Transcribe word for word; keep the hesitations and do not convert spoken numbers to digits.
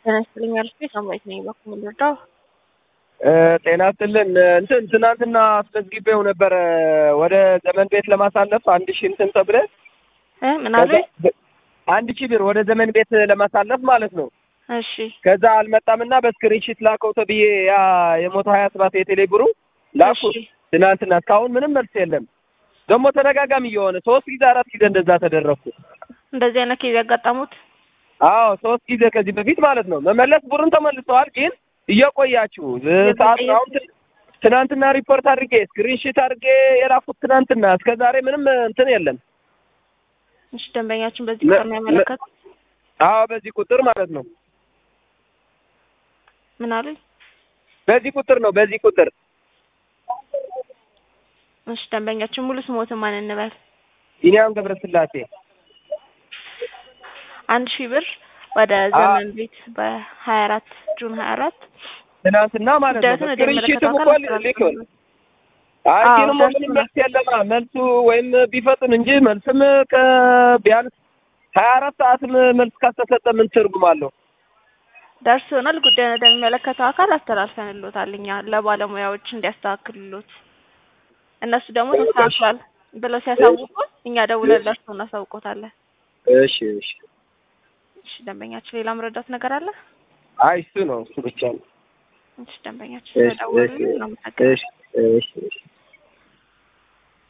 ጤና ይስጥልኝ አልኩ ሳምራዊት ነኝ በኩል ልርዳው ጤና ይስጥልን እንትን ትናንትና አስመዝግቤው ነበር ወደ ዘመን ቤት ለማሳለፍ አንድ ሺህ እንትን ተብለ እ ምን አለ አንድ ሺህ ብር ወደ ዘመን ቤት ለማሳለፍ ማለት ነው። እሺ ከዛ አልመጣምና በስክሪንሺት ላከው ተብዬ ያ የሞቶ ሀያ ሰባት የቴሌ ብሩ ላኩ ትናንትና እስካሁን ምንም መልስ የለም። ደግሞ ተደጋጋሚ የሆነ ሶስት ጊዜ አራት ጊዜ እንደዛ ተደረኩ። እንደዚህ አይነት ኬዝ ያጋጠሙት? አዎ ሶስት ጊዜ ከዚህ በፊት ማለት ነው። መመለስ ብሩን ተመልሰዋል ግን እየቆያችሁ ሰዓት አሁን ትናንትና ሪፖርት አድርጌ ስክሪንሺት አድርጌ የላኩት ትናንትና እስከዛሬ ምንም እንትን የለም። እሺ ደንበኛችን በዚህ ቁጥር ነው ያመለከቱት? አዎ በዚህ ቁጥር ማለት ነው። ምን አሉ? በዚህ ቁጥር ነው በዚህ ቁጥር። እሺ ደንበኛችን ሙሉ ስሞትን ማን እንበል? ቢኒያም ገብረስላሴ። አንድ ሺህ ብር ወደ ዘመን ቤት በሀያ አራት ጁን ሀያ አራት ትናንትና ማለት ነው። ስክሪንሺት እንኳን ልከው አይኪኑ ምንም መልስ የለም። መልሱ ወይም ቢፈጥን እንጂ መልስም ከቢያንስ ሀያ አራት ሰዓት መልስ ካስተሰጠ ምን ትርጉም አለው? ደርሶናል። ጉዳዩን ወደሚመለከተው አካል አስተላልፈንልዎታል እኛ ለባለሙያዎች እንዲያስተካክሉት። እነሱ ደግሞ ተስተካክሏል ብለው ሲያሳውቁን እኛ ደውለን ለእርሱ እናሳውቆታለን። እሺ እሺ እሺ ደንበኛችን ሌላ መረዳት ነገር አለ? አይ እሱ ነው እሱ ብቻ ነው። እሺ ደንበኛችን ደውለን እናመሰግናለን። እሺ እሺ